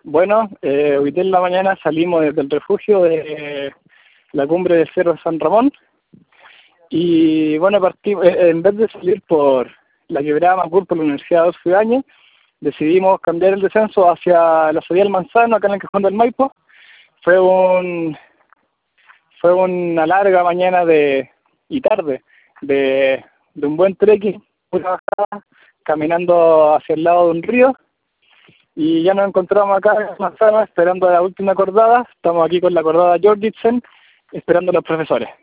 Bueno, hoy día en la mañana salimos desde el refugio de la cumbre del Cerro San Ramón y bueno, partimos, en vez de salir por la quebrada Macul por la Universidad de Adolfo Ibáñez, decidimos cambiar el descenso hacia la salida del Manzano, acá en el Cajón del Maipo. Fue un fue una larga mañana y tarde de un buen trekking, pura bajada, caminando hacia el lado de un río. Y ya nos encontramos acá en Manzano esperando la última cordada. Estamos aquí con la cordada Jorgensen esperando a los profesores.